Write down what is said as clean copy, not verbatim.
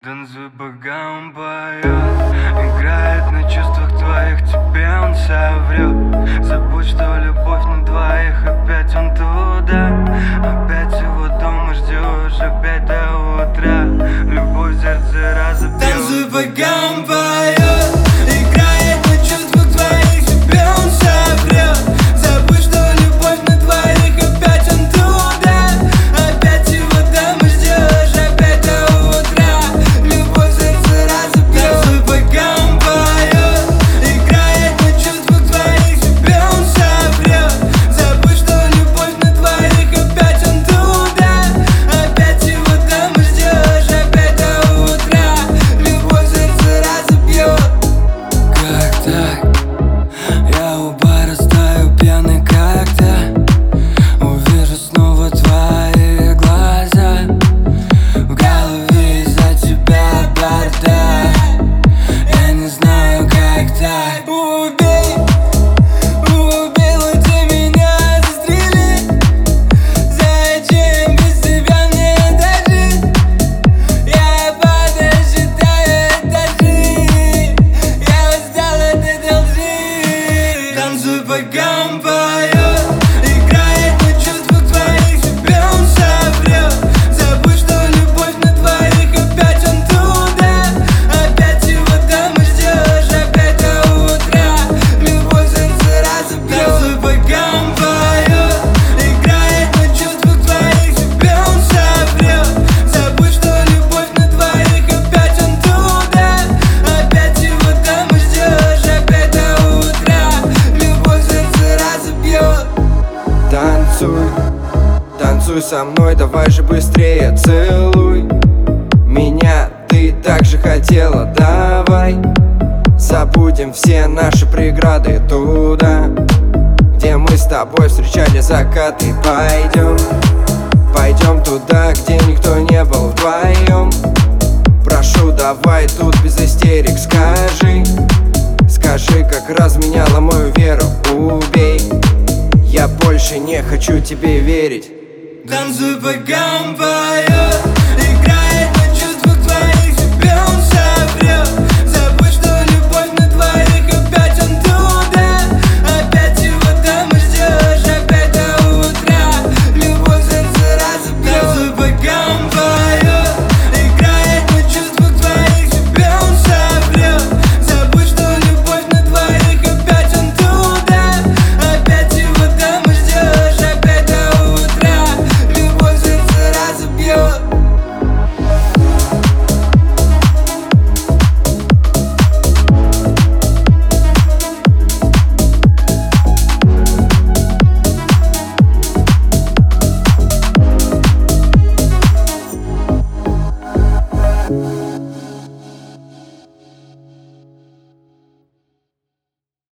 Танцуй, пока он поет, играет на чувствах твоих, тебе он соврет. Забудь, что любовь на двоих, опять он туда. Опять его дома ждешь, опять до утра. Любовь в сердце разобьет. Танцуй, пока он поет, играет на чувствах твоих, тебе он соврет. Забудь, что любовь на двоих, опять он туда. Опять его дома ждешь, опять до утра. Любовь в сердце разобьет. Танцуй, пока он поет, играет на чувствах твоих, тебе он соврет. Забудь, что любовь на двоих, опять он туда. Опять его дома ждешь, опять до утра. Любовь в сердце разобьет. Как так? Я у бара стою пьяный, когда увижу снова твои глаза. В голове из-за тебя бардак. Я не знаю, как так. Убила ты меня, застрели. Зачем без тебя мне дожить? Я подсчитаю этажи. Я устал от этой лжи. Танцуй, пока он поет, играет на чувствах твоих, тебе он соврет. Забудь, что любовь на двоих, опять он туда. Опять его дома ждешь, опять до утра. Любовь в сердце разобьет. Танцуй, пока он поет, играет на чувствах твоих, тебе он соврет. Забудь, что любовь на двоих, опять он туда. Опять его дома ждешь, опять до утра. Любовь в сердце разобьет. Танцуй, танцуй со мной, давай же быстрее целуй меня, ты так же хотела, давай забудем все наши преграды туда, где мы с тобой встречали закаты. Пойдем туда, где никто не был вдвоем. Прошу, давай тут без истерик, скажи, как разменяла мою веру, убей. Я больше не хочу тебе верить. Танцуй, пока он поет,